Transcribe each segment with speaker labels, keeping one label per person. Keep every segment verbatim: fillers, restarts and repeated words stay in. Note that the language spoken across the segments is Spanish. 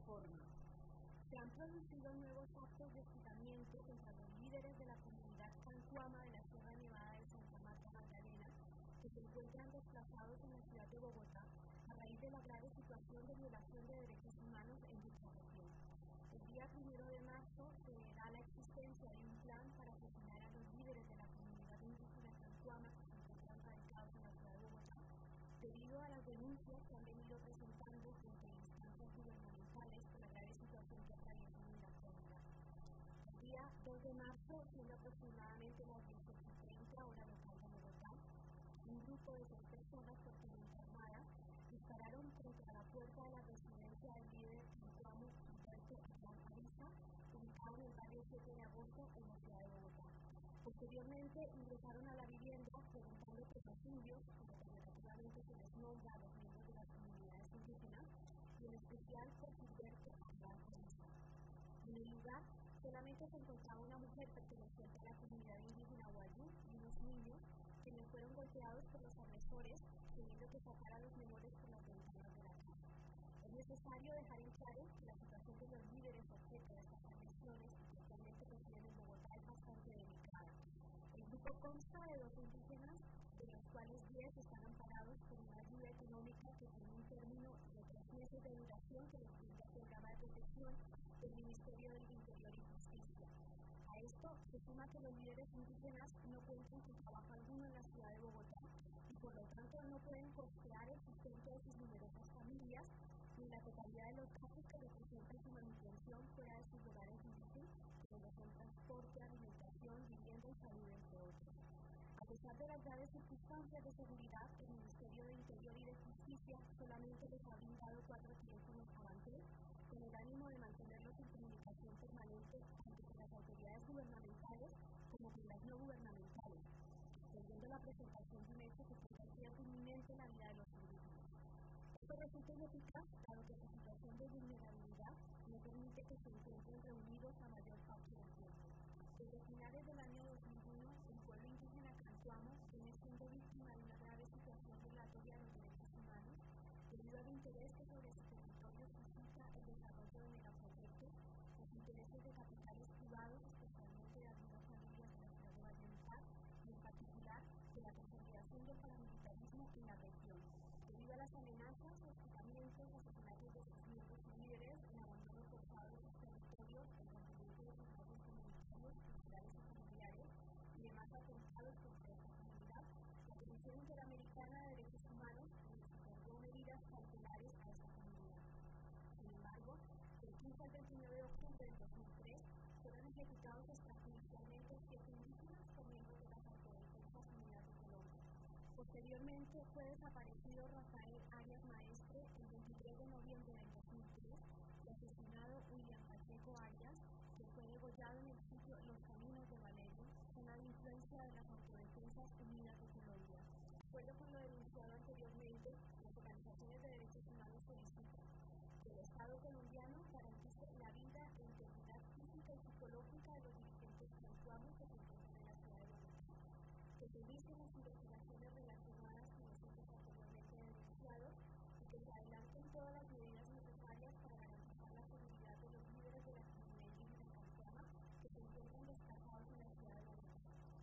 Speaker 1: forma. Se han producido nuevos actos de hostigamiento contra los líderes de la comunidad Cancuama de la Sierra Nevada de Santa Marta Magdalena, que se encuentran desplazados en la ciudad de Bogotá a raíz de la grave situación de violación de derechos humanos en dicha región. El día primero de marzo se da la existencia de un plan para asesinar a los líderes de la comunidad indígena Cancuama que se encuentran radicados en la ciudad de Bogotá, debido a las denuncias que han venido presentando frente a instancias gubernamentales por la grave situación que atraviesan en la comunidad. El día dos de marzo, siendo aproximadamente las dieciocho treinta hora local de Bogotá, un grupo de seis personas fuertemente armadas dispararon contra la puerta de la residencia del líder Cancuamo Gilberto Hernán Ariza, ubicado en el barrio siete de agosto en la ciudad de Bogotá. Posteriormente ingresaron a la vivienda preguntando por los indios, como alternativamente se les nombra a los miembros de las comunidades indígenas, y en especial por Gilberto Hernán Ariza. En el lugar solamente se encontraba una mujer perteneciente a la comunidad indígena Wayuu y unos niños quienes fueron golpeados por los agresores, teniendo que sacar a los menores por las ventanas de la casa. Es necesario dejar en claro que la situación de los líderes objeto de estas agresiones que actualmente residen en Bogotá es bastante delicada. El grupo consta de dos indígenas, de los cuales diez están amparados por una ayuda económica que tiene un término de tres meses de duración que les brinda el programa de protección del Ministerio del Interior y Justicia. A esto se suma que los líderes indígenas no cuentan con trabajo alguno en la ciudad de Bogotá y por lo tanto no pueden costear el sustento de sus numerosas familias ni la totalidad de los gastos que representan su manutención fuera de sus hogares de origen, como son transporte, alimentación, vivienda y salud, entre otros. A pesar de las graves circunstancias de seguridad, el Ministerio de Interior y de Justicia solamente les ha brindado cuatro teléfonos avances con el ánimo de mantenerlos en comunicación permanente tanto con las autoridades gubernamentales como con las no gubernamentales, atendiendo la presentación de un hecho que ponga en riesgo inminente la vida de los indígenas. Esto resulta ineficaz, dado que la situación de vulnerabilidad no permite que se encuentren reunidos a mayor parte del tiempo. Desde finales del año dos mil uno, el pueblo indígena Cancuamo viene siendo víctima de una grave situación violatoria de los derechos humanos, debido al interés que sobre su territorio suscita el desarrollo de megaproyectos, los intereses de capitales privados, especialmente de algunas familias de la ciudad de Valledupar, y en particular de la consolidación del paramilitarismo en la región, debido a las amenazas, hostigamientos, asesinatos de sus miembros y líderes, el abandono forzado de sus territorios, el rompimiento de sus lazos comunitarios, culturales y familiares, y demás atentados contra esta comunidad. La Comisión Interamericana de Derechos Humanos les otorgó medidas cautelares a esta comunidad. Sin embargo, del quince al veintinueve de octubre del dos mil tres fueron ejecutados extrajudicialmente siete indígenas por miembros de las Autodefensas Unidas de Colombia. Posteriormente fue desaparecido Rafael Arias Maestre el veintitrés de noviembre del dos mil tres y asesinado William Pacheco Arias, que fue degollado en el sitio Los Caminos de Valerio, zona de influencia de las Autodefensas Unidas de Colombia. De acuerdo con lo denunciado anteriormente, las organizaciones de derechos humanos solicitan que el Estado colombiano garantice la vida e integridad física y psicológica de los dirigentes cancuamos que se encuentran en la ciudad de Bogotá, que se inicien las investigaciones relacionadas con los hechos anteriormente denunciados y que se adelanten todas las medidas necesarias para garantizar la seguridad de los líderes de la comunidad indígena cancuama que se encuentran desplazados en la ciudad de Bogotá.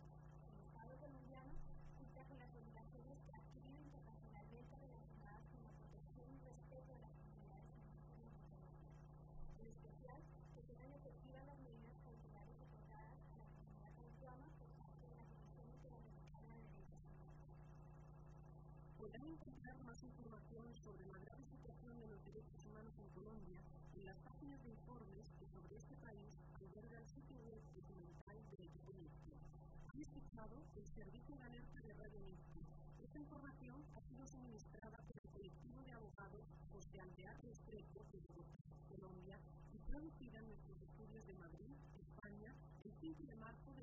Speaker 1: El Estado colombiano cuenta con las obligaciones que ha adquirido internacionalmente relacionadas con la protección y respeto de las comunidades indígenas de Colombia. En especial, que sean efectivas las medidas cautelares otorgadas a la comunidad cancuama por parte de la Comisión Interamericana de Derechos Humanos.
Speaker 2: Podrán encontrar más información sobre la grave situación de los derechos humanos en Colombia en las páginas de informes que sobre este país alberga el sitio web documental de Equipo Nifty. Han escuchado el Servicio de Alerta de Radio Nifty. Esta información ha sido suministrada por el colectivo de abogados José Alvear Restrepo de Bogotá, Colombia, y producida en nuestros estudios de Madrid, España, el cinco de marzo